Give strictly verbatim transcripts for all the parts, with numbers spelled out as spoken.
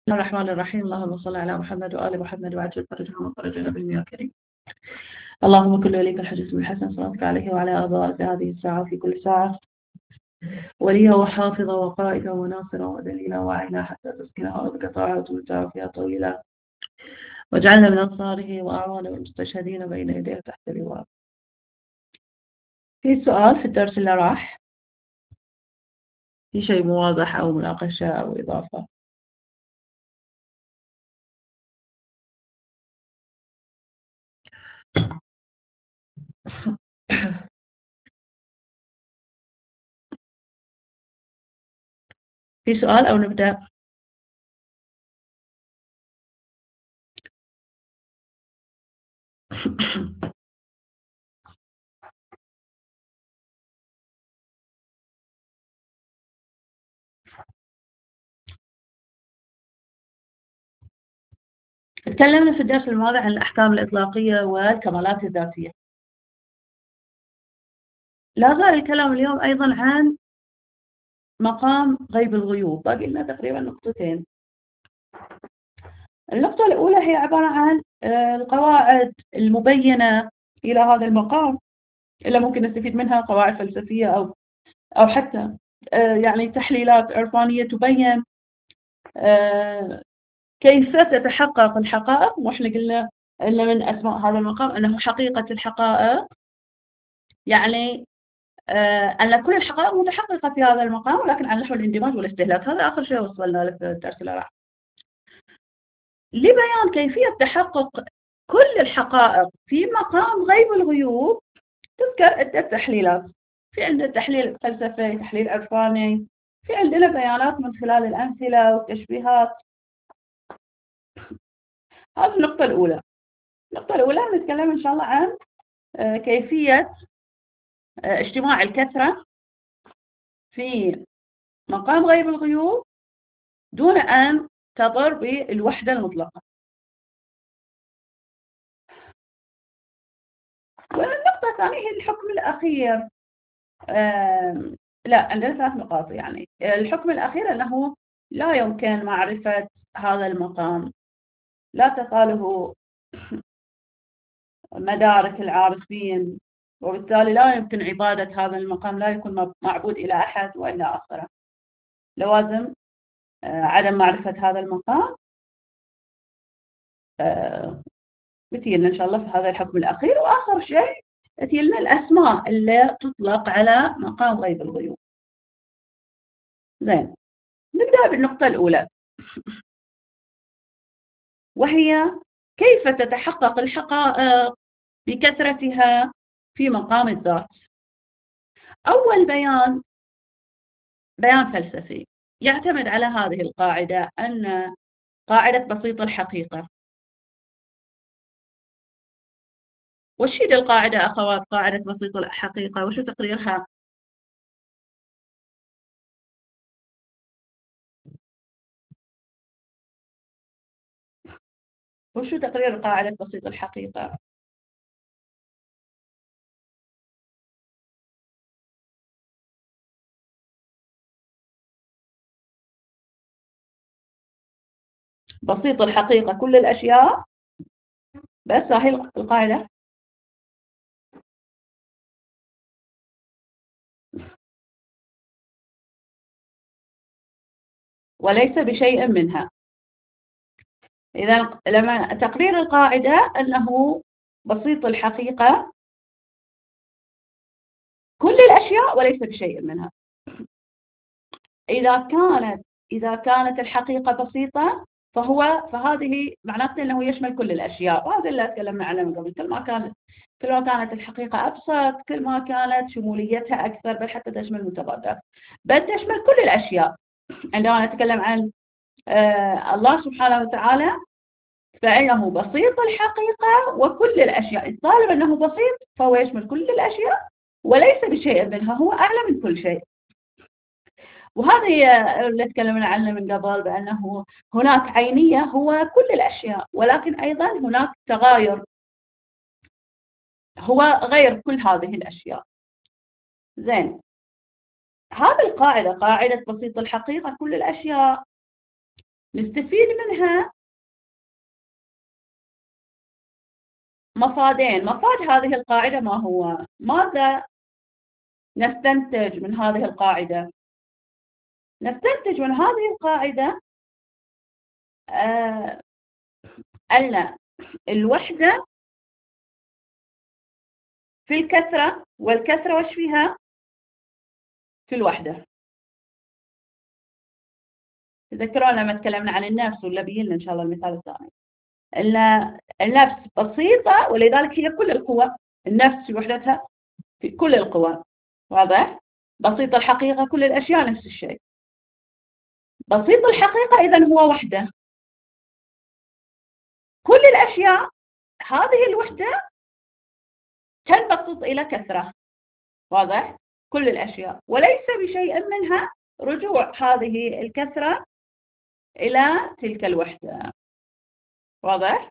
بسم الله الرحمن الرحيم. اللهم صل على محمد وآل محمد وعجل فرجهم وفرجنا بالله يا كريم. اللهم كل وليك الحديث بالحسن صلاتك عليه وعلى آبائه في هذه الساعة وفي كل ساعة، وليا وحافظا وقائدا وناصرا ودليلا وعينا حتى تسكنها أرضك طاعة وتمتع فيها طويلا، واجعلنا من أنصاره وأعوانه والمستشهدين بين يديه تحت لواء. في سؤال في الدرس اللي راح؟ في شيء مو واضح أو مناقشة أو إضافة؟ في سؤال أو نبدأ؟ تكلمنا في الدرس الماضي عن الأحكام الإطلاقية والكمالات الذاتية. لا زال الكلام اليوم أيضا عن مقام غيب الغيوب. باقي لنا تقريبا نقطتين. النقطة الأولى هي عبارة عن القواعد المبينة إلى هذا المقام اللي ممكن نستفيد منها، قواعد فلسفية أو أو حتى يعني تحليلات عرفانية تبين كيف تتحقق الحقائق. وإحنا قلنا أن من أسماء هذا المقام أنه حقيقة الحقائق، يعني أن كل الحقائق متحققة في هذا المقام، ولكن على نحو الاندماج والاستهلاك. هذا آخر شيء وصلنا له في الدرس اللي راح، لبيان كيفية تحقق كل الحقائق في مقام غيب الغيوب. تذكر عدة تحليلات، في عندنا تحليل فلسفي، تحليل عرفاني، في عندنا بيانات من خلال الأمثلة والتشبيهات. هذه النقطة الأولى. النقطة الأولى نتكلم إن شاء الله عن كيفية اجتماع الكثرة في مقام غيب الغيوب دون أن تضر بالوحدة المطلقة. والنقطة الثانية هي الحكم الأخير. لا، عندنا ثلاث نقاط. يعني الحكم الأخير أنه لا يمكن معرفة هذا المقام، لا تقاله مدارك العارفين، وبالتالي لا يمكن عبادة هذا المقام، لا يكون معبود إلى أحد وإلى آخره. لوازم عدم معرفة هذا المقام بتيلنا إن شاء الله في هذا الحكم الأخير. وآخر شيء بتيلنا الأسماء اللي تطلق على مقام غيب الغيوب. زين، نبدأ بالنقطة الأولى، وهي كيف تتحقق الحقائق بكثرتها في مقام الذات. أول بيان بيان فلسفي يعتمد على هذه القاعدة، أن قاعدة بسيط الحقيقة. وش هي القاعدة أخوات؟ قاعدة بسيط الحقيقة وشو تقريرها؟ وشو تقرير قاعدة بسيط الحقيقة؟ بسيط الحقيقة كل الأشياء، بس هاي القاعدة. وليس بشيء منها. إذا لما تقرير القاعدة أنه بسيط الحقيقة كل الأشياء وليس بشيء منها. إذا كانت إذا كانت الحقيقة بسيطة فهو فهذه معناته أنه يشمل كل الأشياء، وهذا اللي تكلمنا عنه من قبل. كل ما كانت كل ما كانت الحقيقة أبسط، كل ما كانت شموليتها أكثر، بل حتى تشمل المتبادرات، بل تشمل كل الأشياء. عندما نتكلم عن آه الله سبحانه وتعالى فإنه بسيط الحقيقة وكل الأشياء. طالما أنه بسيط فهو يشمل كل الأشياء وليس بشيء منها، هو أعلى من كل شيء. وهذه اللي تكلمنا عنه من قبل، بأنه هناك عينية هو كل الأشياء، ولكن أيضا هناك تغاير هو غير كل هذه الأشياء. زين، هذه القاعدة قاعدة بسيط الحقيقة كل الأشياء نستفيد منها مفادين. مفاد هذه القاعدة ما هو؟ ماذا نستنتج من هذه القاعدة؟ نستنتج من هذه القاعدة آه أن الوحدة في الكثرة، والكثرة وش فيها؟ في الوحدة. تذكرون لما تكلمنا عن النفس، ولا بينا إن شاء الله المثال الثاني، أن النفس بسيطة ولذلك هي كل القوى. النفس في وحدتها في كل القوى، واضح؟ بسيط الحقيقة كل الأشياء نفس الشيء. بسيط الحقيقة إذن هو وحدة. كل الأشياء هذه الوحدة تنبسط إلى كثرة، واضح؟ كل الأشياء، وليس بشيء منها رجوع هذه الكثرة إلى تلك الوحدة، واضح؟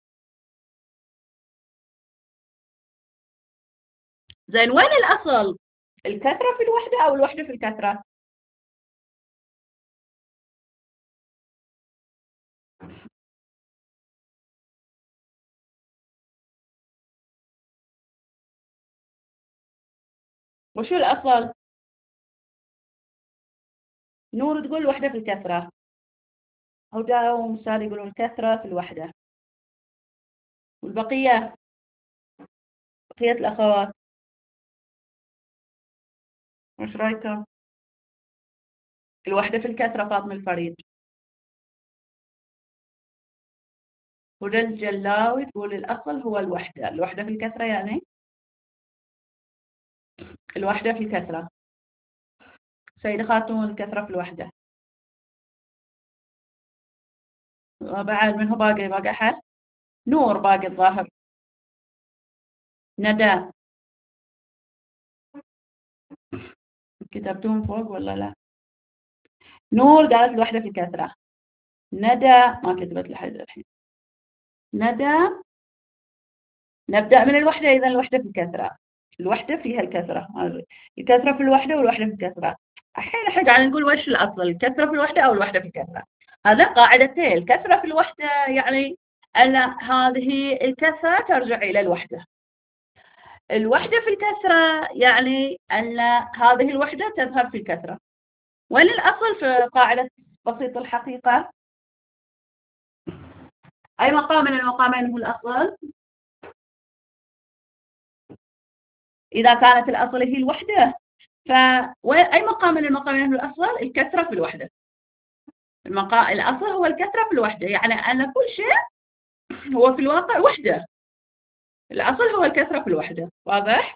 زين، وين الأصل؟ الكثرة في الوحدة أو الوحدة في الكثرة؟ وشو الأصل؟ نور تقول الوحدة في الكثرة، هدى ومسار يقولون الكثرة في الوحدة، والبقية بقية الأخوات وش رأيكم؟ الوحدة في الكثرة فاطمة الفريد. هدى الجلاوي تقول الأصل هو الوحدة. الوحدة في الكثرة يعني الوحدة في الكثرة. سيدة خاتون الكثرة في الوحدة. بعد من هو باقي؟ باقي أحد؟ نور باقي الظاهر. ندى كتبتون فوق ولا لا؟ نور قالت الوحدة في الكثرة. ندى ما كتبت لحد الحين. ندى نبدأ من الوحدة. إذا الوحدة في الكثرة، الوحدة فيها الكثرة، الكثرة في الوحدة والوحدة في الكثرة. الحين احنا قاعد نقول وش الأصل؟ الكثرة في الوحدة أو الوحدة في الكثرة؟ هذا قاعدتين. الكثرة في الوحدة يعني أن هذه الكثرة ترجع إلى الوحدة. الوحدة في الكثرة يعني أن هذه الوحدة تذهب في الكثرة. وين الأصل في قاعدة بسيط الحقيقة؟ أي مقام من المقامين هو الأصل؟ إذا كانت الأصل هي الوحدة، فأي مقام من المقامين هو الأصل؟ الكثرة في الوحدة. المقام الأصل هو الكثرة في الوحدة، يعني أن كل شيء هو في الواقع وحدة. الأصل هو الكثرة في الوحدة، واضح؟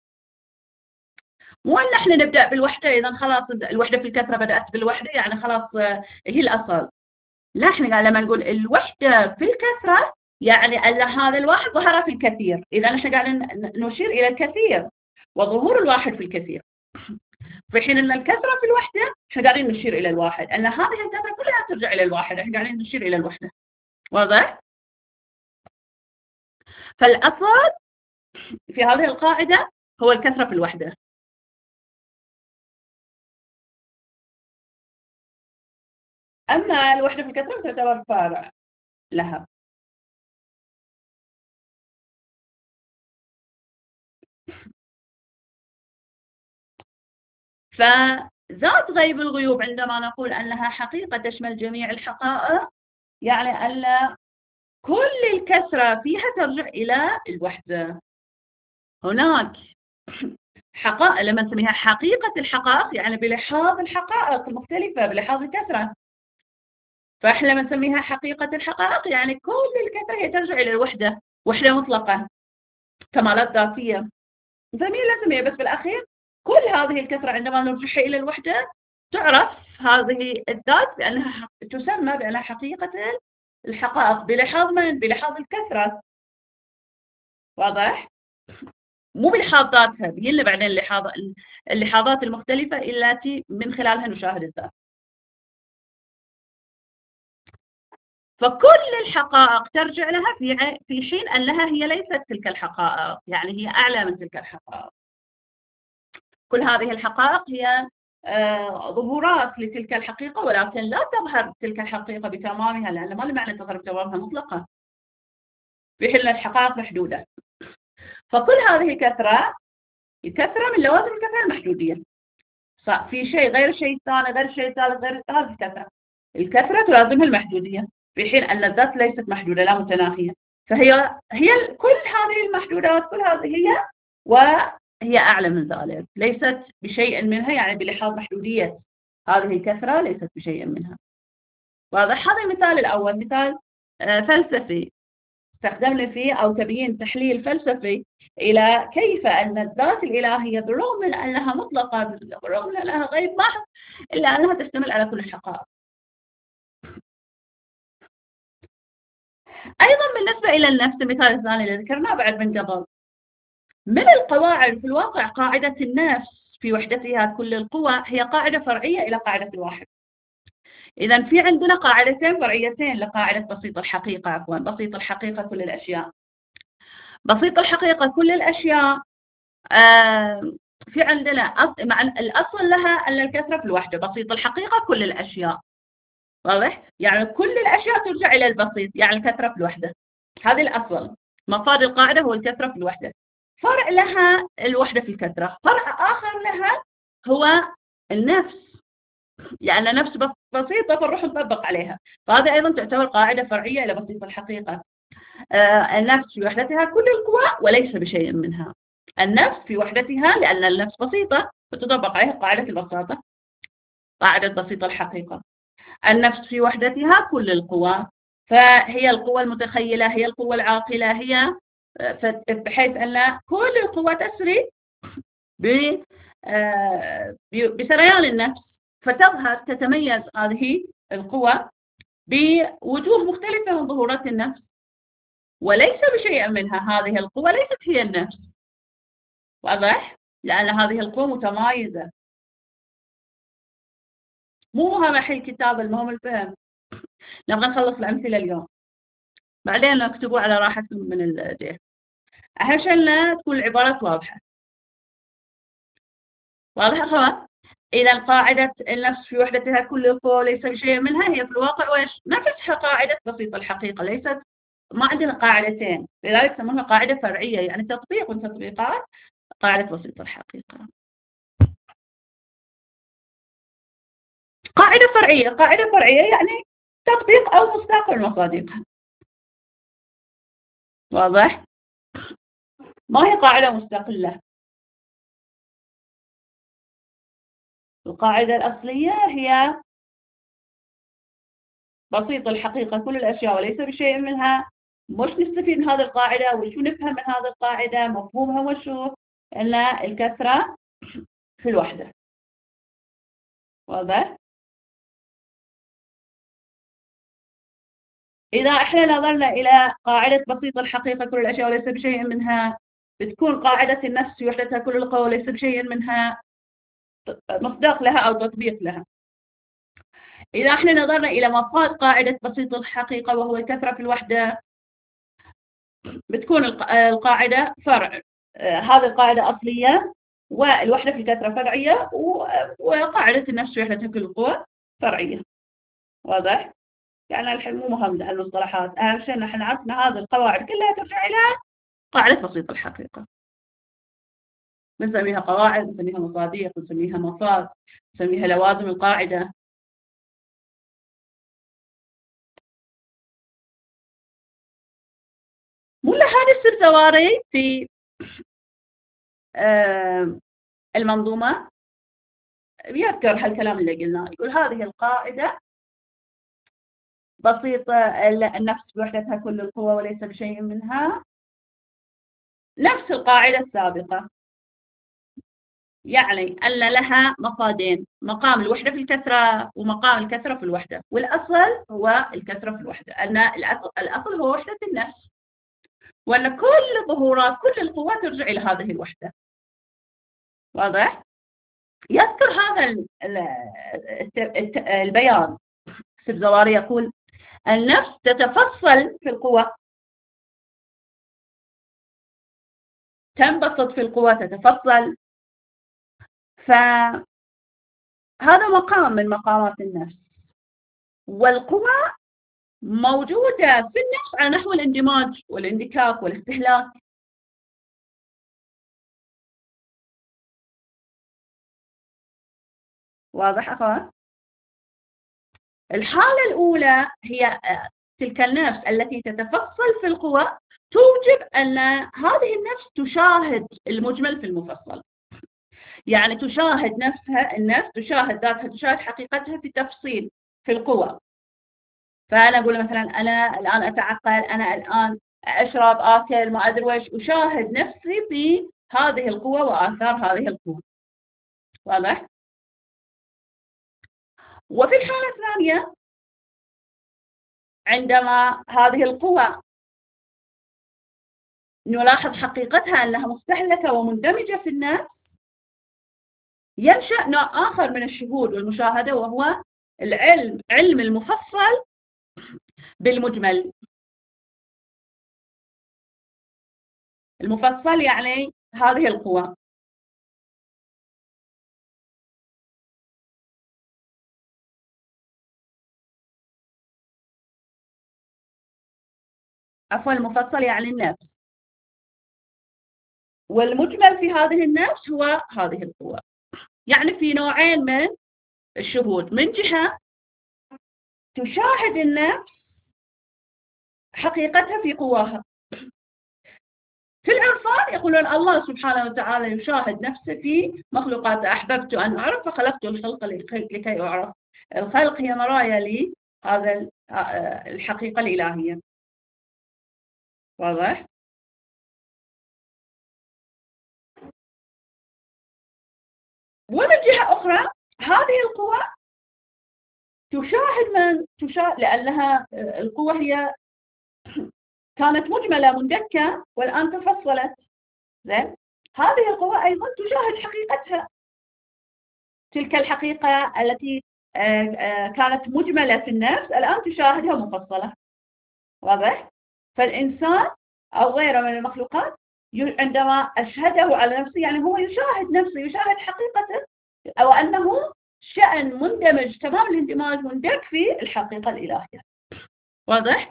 مو أن احنا نبدأ بالوحدة إذا خلاص الوحدة في الكثرة بدأت بالوحدة يعني خلاص هي الأصل. لا، احنا لما نقول الوحدة في الكثرة يعني أن هذا الواحد ظهر في الكثير. إذا احنا قاعدين نشير إلى الكثير وظهور الواحد في الكثير، في حين أن الكثرة في الوحدة احنا قاعدين نشير إلى الواحد، أن هذه الكثرة كلها ترجع إلى الواحد، احنا قاعدين نشير إلى الوحدة، واضح؟ فالأصل في هذه القاعدة هو الكثرة في الوحدة. أما الوحدة في الكثرة تعتبر فرع لها. فذات غيب الغيوب عندما نقول أنها حقيقة تشمل جميع الحقائق يعني أن كل الكثرة فيها ترجع إلى الوحدة. هناك حقائق لما نسميها حقيقة الحقائق يعني بلحاظ الحقائق المختلفة بلحاظ الكثرة. فإحنا لما نسميها حقيقة الحقائق يعني كل الكثرة هي ترجع إلى الوحدة، وحدة مطلقة، كمالات ذاتية نسميها لا نسميها، بس بالأخير كل هذه الكثرة عندما نرجعها إلى الوحدة تعرف هذه الذات بأنها تسمى بأنها حقيقة الحقائق بلحاظ من؟ بلحاظ الكثرة، واضح؟ مو بلحاظ ذاتها، بيلا بعدين اللحاظ اللحاظات المختلفة التي من خلالها نشاهد الذات. فكل الحقائق ترجع لها في في حين أنها هي ليست تلك الحقائق، يعني هي أعلى من تلك الحقائق. كل هذه الحقائق هي آه، ظهورات لتلك الحقيقة، ولكن لا تظهر تلك الحقيقة بتمامها، لأن ما لي معنى تظهر بتمامها مطلقة، في حين الحقائق محدودة. فكل هذه كثرة كثرة من لوازم الكثرة المحدودية. في شيء غير الشيء الثاني غير الشيء الثالث غير هذه الكثرة. الكثرة تلازمها المحدودية، في حين أن الذات ليست محدودة لا متناهية. فهي هي كل هذه المحدودات كل هذه هي وهي أعلى من ذلك، ليست بشيء منها، يعني بلحاظ محدودية هذه الكثرة ليست بشيء منها. واضح؟ هذا المثال الأول مثال فلسفي استخدمنا فيه أو تبيين تحليل فلسفي إلى كيف أن الذات الإلهية بالرغم من أنها مطلقة، بالرغم من أنها غيب محض، إلا أنها تشتمل على كل الحقائق. أيضا بالنسبة إلى النفس، المثال الثاني اللي ذكرناه بعد من قبل، من القواعد في الواقع قاعدة النفس في وحدتها كل القوى هي قاعدة فرعية إلى قاعدة الواحد. إذا في عندنا قاعدتين فرعيتين لقاعدة بسيط الحقيقة، عفوا بسيط الحقيقة كل الأشياء. بسيط الحقيقة كل الأشياء آه في عندنا مع الأصل لها أن الكثرة في الوحدة، بسيط الحقيقة كل الأشياء. واضح؟ يعني كل الأشياء ترجع إلى البسيط، يعني الكثرة في الوحدة. هذه الأصل، مفاد القاعدة هو الكثرة في الوحدة. فرع لها الوحدة في الكثرة، فرع آخر لها هو النفس، لأن يعني نفس بسيطة فنروح نطبق عليها. فهذه أيضا تعتبر قاعدة فرعية إلى بسيط الحقيقة. آه النفس في وحدتها كل القوى وليس بشيء منها. النفس في وحدتها لأن النفس بسيطة فتطبق عليها قاعدة البساطة، قاعدة بسيط الحقيقة. النفس في وحدتها كل القوى، فهي القوى المتخيلة، هي القوى العاقلة، هي بحيث أن كل القوى تسري بسريان النفس، فتظهر تتميز هذه القوى بوجوه مختلفة من ظهورات النفس، وليس بشيء منها. هذه القوى ليست هي النفس. واضح؟ لأن هذه القوى متمايزة. مو مهم الحين الكتاب، المهم الفهم. نبغى نخلص الأمثلة اليوم، بعدين اكتبوا على راحتكم من الدير. أهم شيء لنا تكون العبارات واضحة. واضح أخوان؟ إذا قاعدة النفس في وحدتها كل القوى ليس بشيء منها هي في الواقع وإيش؟ نفسها قاعدة بسيط الحقيقة، ليست ما عندنا قاعدتين، لذلك يسمونها قاعدة فرعية، يعني تطبيق من تطبيقات قاعدة بسيط الحقيقة. قاعدة فرعية، قاعدة فرعية يعني تطبيق أو مصداق المصادقها. واضح؟ ما هي قاعدة مستقلة. القاعدة الأصلية هي بسيط الحقيقة كل الأشياء وليس بشيء منها. مش نستفيد من هذه القاعدة وشو نفهم من هذه القاعدة، مفهومها وشو؟ أن الكثرة في الوحدة. واضح؟ إذا إحنا نظرنا إلى قاعدة بسيط الحقيقة كل الأشياء وليس بشيء منها، بتكون قاعدة النفس في وحدتها كل القوى وليس بشيء منها مصداق لها أو تطبيق لها. إذا إحنا نظرنا إلى مفاد قاعدة بسيط الحقيقة وهو الكثرة في الوحدة، بتكون القاعدة فرع. هذه القاعدة أصلية، والوحدة في الكثرة فرعية، وقاعدة النفس في وحدتها كل القوى فرعية. واضح؟ يعني الحين مو مهم المصطلحات، أهم شيء نحن عرفنا هذه القواعد كلها ترجع إلى قاعدة بسيط الحقيقة. بنسميها قواعد، بنسميها مصادق، بنسميها مفاد، بنسميها لوازم القاعدة. ملا هذه السبزواري في المنظومة يذكر هالكلام اللي قلناه، يقول هذه القاعدة بسيطة النفس بوحدتها كل القوى وليس بشيء منها، نفس القاعدة السابقة، يعني أن لها مفادين، مقام الوحدة في الكثرة ومقام الكثرة في الوحدة، والأصل هو الكثرة في الوحدة، أن الأصل هو وحدة النفس، وأن كل ظهورات كل القوى ترجع إلى هذه الوحدة. واضح؟ يذكر هذا البيان السبزواري يقول النفس تتفصل في القوى، تنبسط في القوى، تتفصل. ف هذا مقام من مقامات النفس. والقوى موجودة في النفس على نحو الاندماج والاندكاك والاستهلاك. واضح أخوان؟ الحالة الأولى هي تلك النفس التي تتفصل في القوى، توجب أن هذه النفس تشاهد المجمل في المفصل. يعني تشاهد نفسها، النفس تشاهد ذاتها، تشاهد حقيقتها في تفصيل في القوى. فأنا أقول مثلا أنا الآن أتعقل، أنا الآن أشرب، آكل، ما أدري ويش، أشاهد نفسي في هذه القوى وآثار هذه القوى. واضح؟ وفي الحالة الثانية عندما هذه القوى نلاحظ حقيقتها أنها مستهلكة ومندمجة في النفس، ينشأ نوع آخر من الشهود والمشاهدة، وهو العلم، علم المفصل بالمجمل. المفصل يعني هذه القوى. عفوا، المفصل يعني النفس، والمجمل في هذه النفس هو هذه القوى. يعني في نوعين من الشهود، من جهة تشاهد النفس حقيقتها في قواها. في العرفان يقولون الله سبحانه وتعالى يشاهد نفسه في مخلوقاته. أحببت أن أعرف فخلقت الخلق لكي أعرف. الخلق هي مرايا لهذا الحقيقة الإلهية. واضح؟ ومن جهة أخرى هذه القوى تشاهد من تشاهد، لأنها القوة هي كانت مجملة مندكة والآن تفصلت. زين، هذه القوى أيضا تشاهد حقيقتها، تلك الحقيقة التي كانت مجملة في النفس الآن تشاهدها مفصلة. واضح؟ فالإنسان أو غيره من المخلوقات عندما أشهده على نفسه، يعني هو يشاهد نفسه، يشاهد حقيقته، أو أنه شأن مندمج تمام الاندماج، مندك في الحقيقة الإلهية. واضح؟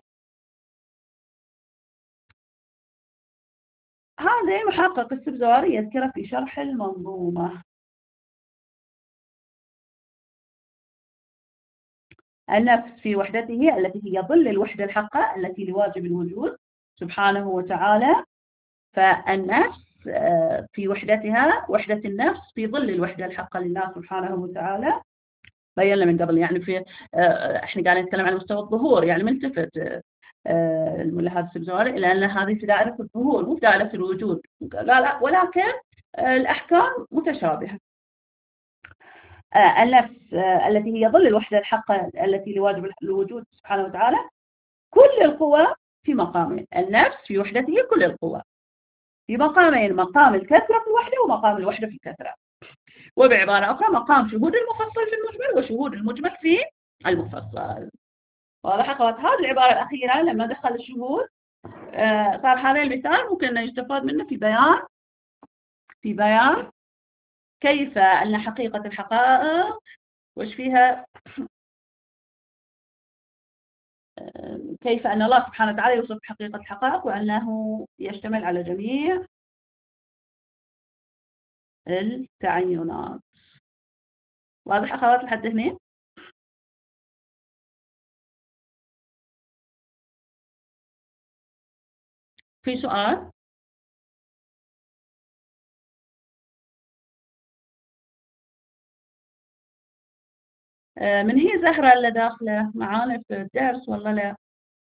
هذا محقق السبزواري يذكره في شرح المنظومة. النفس في وحدته التي هي ظل الوحدة الحقة التي لواجب الوجود سبحانه وتعالى. فالنفس في وحدتها، وحدة النفس في ظل الوحدة الحقة لله سبحانه وتعالى. بينا من قبل، يعني في احنا قاعدين نتكلم عن مستوى الظهور، يعني ملتفت الملا هذا السبزواري إلى أن هذه في دائرة الظهور مو في دائرة الوجود. لا لا، ولكن الأحكام متشابهة. النفس التي هي ظل الوحدة الحقة التي لواجب الوجود سبحانه وتعالى، كل القوى في مقامين. النفس في وحدته كل القوى في مقامين، مقام الكثرة في الوحدة ومقام الوحدة في الكثرة. وبعبارة أخرى مقام شهود المفصل في المجمل وشهود المجمل في المفصل. واضح أخوات؟ هذه العبارة الأخيرة لما دخل الشهود صار هذا المثال ممكن أن يستفاد منه في بيان في بيان كيف أن حقيقة الحقائق وش فيها، كيف أن الله سبحانه وتعالى يوصف حقيقة الحقائق وأنه يشتمل على جميع التعينات. واضح أخوات لحد هنا؟ في سؤال؟ من هي زهرة اللي داخلة معانا في الدرس ولا لا؟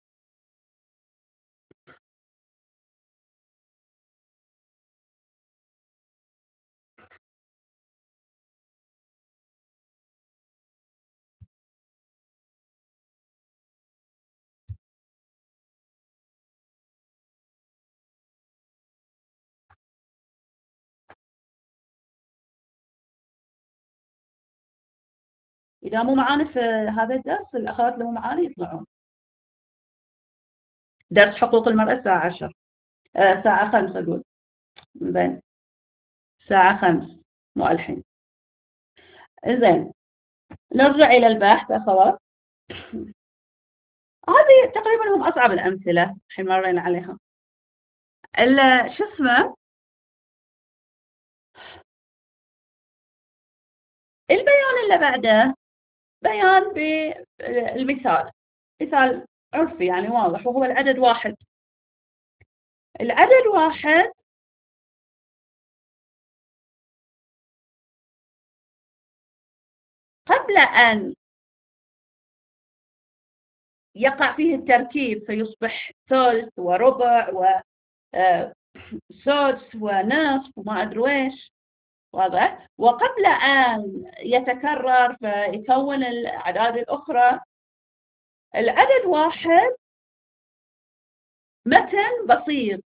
إذا مو معانا في هذا الدرس، الأخوات اللي مو معانا يطلعون. درس حقوق المرأة الساعة عشر، آه ساعة خمس أقول. زين، ساعة خمس مو الحين. زين، نرجع إلى البحث أخوات. هذه تقريبا هم أصعب الأمثلة الحين مرينا عليها. شو اسمه، البيان اللي بعده بيان بالمثال، مثال عرفي يعني واضح، وهو العدد واحد. العدد واحد قبل أن يقع فيه التركيب فيصبح ثلث وربع وسدس ونصف وما أدري ويش، واضح؟ وقبل أن يتكرر فيكون الأعداد الأخرى، العدد واحد متن بسيط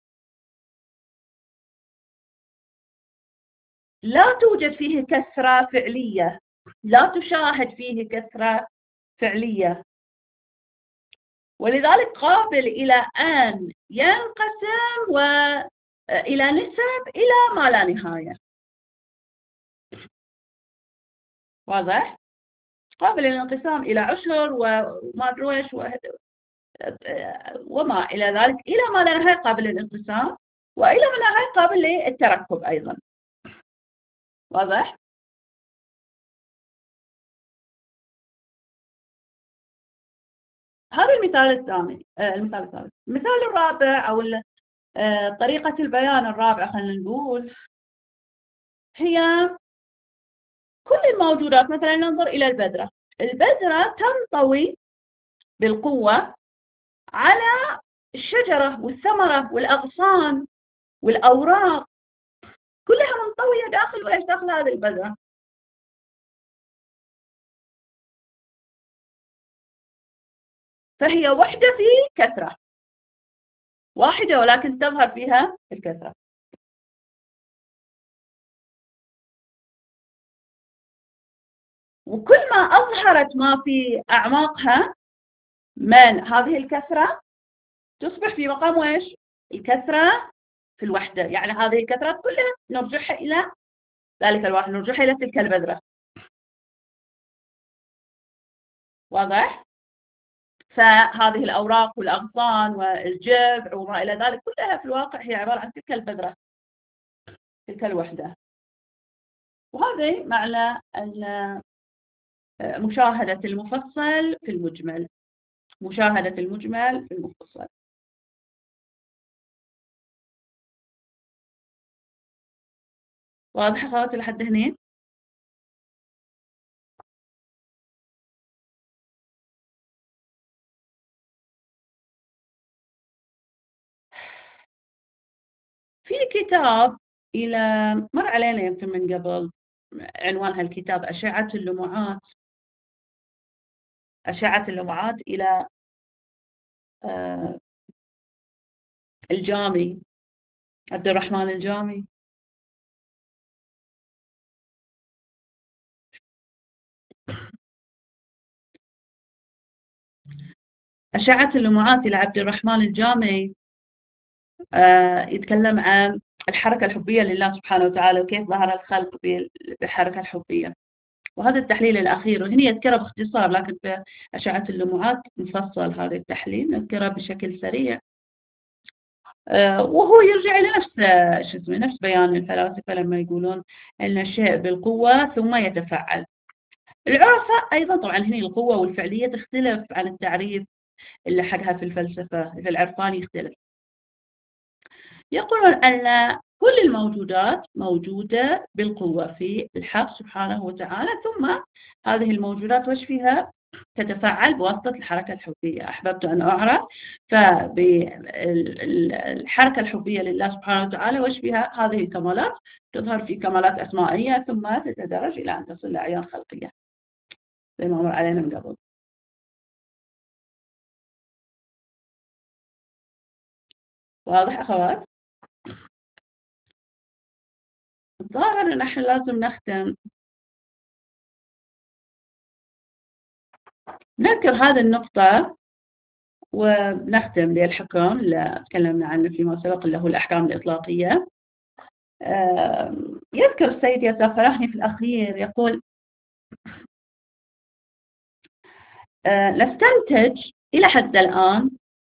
لا توجد فيه كسرة فعلية، لا تشاهد فيه كسرة فعلية، ولذلك قابل إلى أن ينقسم وإلى نسب إلى ما لا نهاية. واضح؟ قابل للانقسام إلى عشر وما أدري وإيش وما إلى ذلك، إلى ما لا نهاية قابل للانقسام، وإلى ما لا نهاية قابل للتركب أيضا. واضح؟ هذا المثال الثاني. المثال الثالث، المثال الرابع أو طريقة البيان الرابعة خلينا نقول هي كل الموجودات. مثلا ننظر إلى البذرة، البذرة تنطوي بالقوة على الشجرة والثمرة والأغصان والأوراق، كلها منطوية داخل وإيش داخل هذه البذرة. فهي وحدة في كثرة، واحدة ولكن تظهر فيها الكثرة. وكل ما أظهرت ما في أعماقها من هذه الكثرة تصبح في مقام وإيش؟ الكثرة في الوحدة. يعني هذه الكثرات كلها نرجعها إلى ذلك الواحد، نرجعها إلى تلك البذرة. واضح؟ فهذه الأوراق والأغصان والجذع وما إلى ذلك كلها في الواقع هي عبارة عن تلك البذرة، تلك الوحدة. وهذا معنى أن مشاهدة المفصل في المجمل، مشاهدة المجمل في المفصل. واضح أخواتي لحد هنا؟ في كتاب إلى مر علينا يمكن من قبل، عنوان هالكتاب أشعة اللمعات، أشعة اللمعات إلى الجامي، عبد الرحمن الجامي. أشعة اللمعات إلى عبد الرحمن الجامي يتكلم عن الحركة الحبية لله سبحانه وتعالى وكيف ظهر الخلق بالحركة الحبية. وهذا التحليل الأخير، وهنا يذكره باختصار، لكن في أشعة اللمعات مفصل هذا التحليل، نذكره بشكل سريع. وهو يرجع إلى نفس شو اسمه نفس بيان الفلاسفة لما يقولون أن الشيء بالقوة ثم يتفعل. العرفاء أيضا طبعا هنا القوة والفعلية تختلف عن التعريف اللي حقها في الفلسفة، في العرفان يختلف. يقولون أن كل الموجودات موجودة بالقوة في الحق سبحانه وتعالى، ثم هذه الموجودات وش فيها تتفاعل بواسطة الحركة الحبية. أحببت أن أعرف فبالحركة الحبية لله سبحانه وتعالى وش فيها هذه الكمالات تظهر في كمالات أسمائية ثم تتدرج إلى أن تصل لأعيان خلقية زي ما مر علينا من قبل. واضح أخوات؟ الظاهر أن نحن لازم نختم، نذكر هذه النقطة ونختم للحكم اللي تكلمنا عنه فيما سبق اللي هو الأحكام الإطلاقية. يذكر السيد ياسر فراهني في الأخير يقول آه نستنتج إلى حد الآن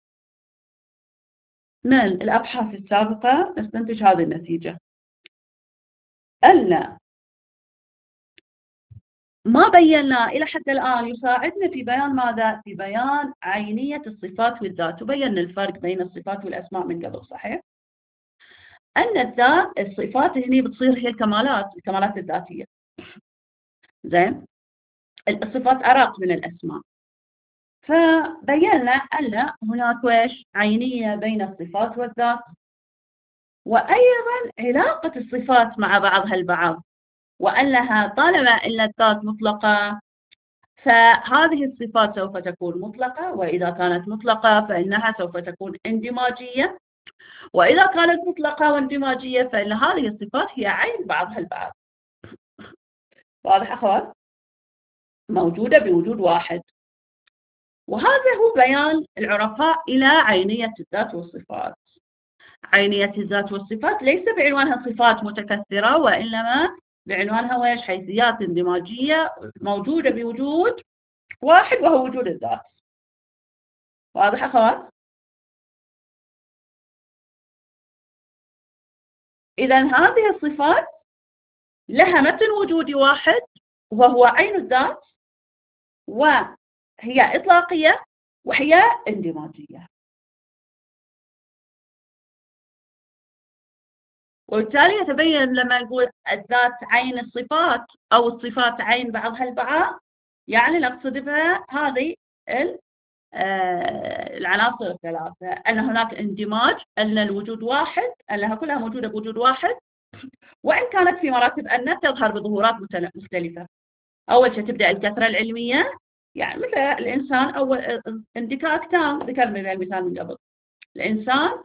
من الأبحاث السابقة، نستنتج هذه النتيجة، أن ما بينا إلى حد الآن يساعدنا في بيان ماذا؟ في بيان عينية الصفات والذات. وبينا الفرق بين الصفات والأسماء من قبل، صحيح؟ أن الذات، الصفات هنا بتصير هي الكمالات، الكمالات الذاتية. زين؟ الصفات أرق من الأسماء. فبينا أن هناك ويش؟ عينية بين الصفات والذات، وأيضا علاقة الصفات مع بعضها البعض، وأنها طالما أن الذات مطلقة فهذه الصفات سوف تكون مطلقة، وإذا كانت مطلقة فإنها سوف تكون اندماجية، وإذا كانت مطلقة واندماجية فإن هذه الصفات هي عين بعضها البعض. واضح أخوات؟ موجودة بوجود واحد. وهذا هو بيان العرفاء إلى عينية الذات والصفات. عينية الذات والصفات ليس بعنوانها صفات متكثرة، وإنما بعنوانها ويش؟ حيثيات اندماجية موجودة بوجود واحد، وهو وجود الذات. واضح أخوات؟ إذن هذه الصفات لها متن وجودي واحد وهو عين الذات، وهي إطلاقية وهي اندماجية. وبالتالي يتبين لما نقول الذات عين الصفات أو الصفات عين بعضها البعض، يعني نقصد بها هذه العناصر الثلاثة، أن هناك اندماج، أن الوجود واحد، أنها كلها موجودة بوجود واحد، وإن كانت في مراتب أن تظهر بظهورات مختلفة. أول شيء تبدأ الكثرة العلمية، يعني مثل الإنسان أول اندكاك تام، ذكرنا المثال من قبل، الإنسان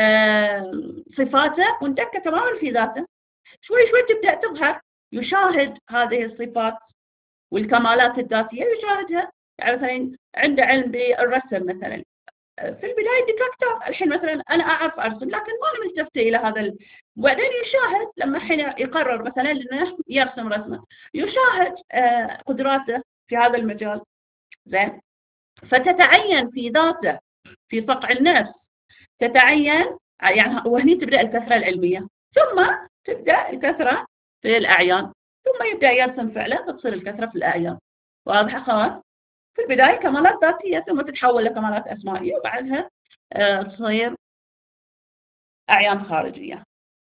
صفاته مندكة تماما في ذاته، شوي شوي تبدأ تظهر، يشاهد هذه الصفات والكمالات الذاتية، يشاهدها. يعني مثلا عنده علم بالرسم مثلا، في البداية ديكاكتاف، الحين مثلا أنا أعرف أرسم لكن ما أنا ملتفتة إلى هذا ال... وبعدين يشاهد لما حين يقرر مثلا إنه يرسم رسمة، يشاهد قدراته في هذا المجال. زين؟ فتتعين في ذاته، في صقع النفس تتعين، يعني وهني تبدأ الكثرة العلمية، ثم تبدأ الكثرة في الأعيان، ثم يبدأ يرسم فعلا فتصير الكثرة في الأعيان. واضح أخوات؟ في البداية كمالات ذاتية، ثم تتحول لكمالات أسمائية، وبعدها تصير أعيان خارجية،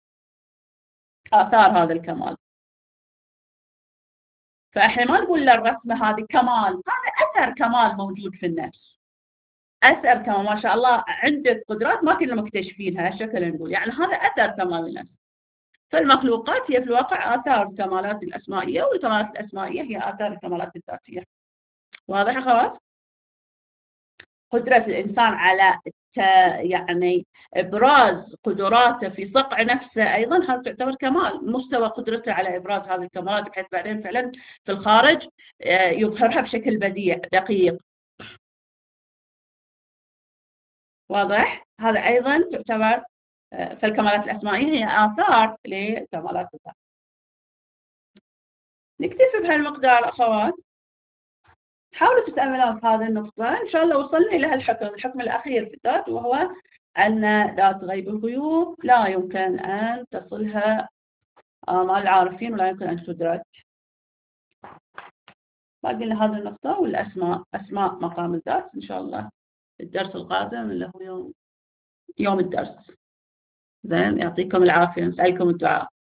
آثار هذا الكمال. فإحنا ما نقول للرسمة هذه كمال، هذا أثر كمال موجود في النفس، أثر كمال. ما شاء الله عندك قدرات ما كنا مكتشفينها، هالشكل نقول، يعني هذا أثر كمال النفس. فالمخلوقات هي في الواقع آثار الكمالات الأسمائية، والكمالات الأسمائية هي آثار الكمالات الذاتية. واضح أخوات؟ قدرة الإنسان على يعني إبراز قدراته في صقع نفسه أيضا هذا تعتبر كمال، مستوى قدرته على إبراز هذه الكمالات بحيث بعدين فعلا في الخارج يظهرها بشكل بديع دقيق. واضح؟ هذا أيضا تعتبر، فالكمالات الأسمائية هي آثار لكمالات الذات. نكتفي بهالمقدار أخوات. حاولوا تتأملون في هذه النقطة، إن شاء الله وصلنا إلى الحكم الحكم الأخير في الذات، وهو أن ذات غيب الغيوب لا يمكن أن تصلها آمال العارفين ولا يمكن أن تدرك. باقي لنا هذه النقطة والأسماء، أسماء مقام الذات إن شاء الله الدرس القادم اللي هو يوم يوم الدرس. زين، يعطيكم العافية، نسألكم الدعاء.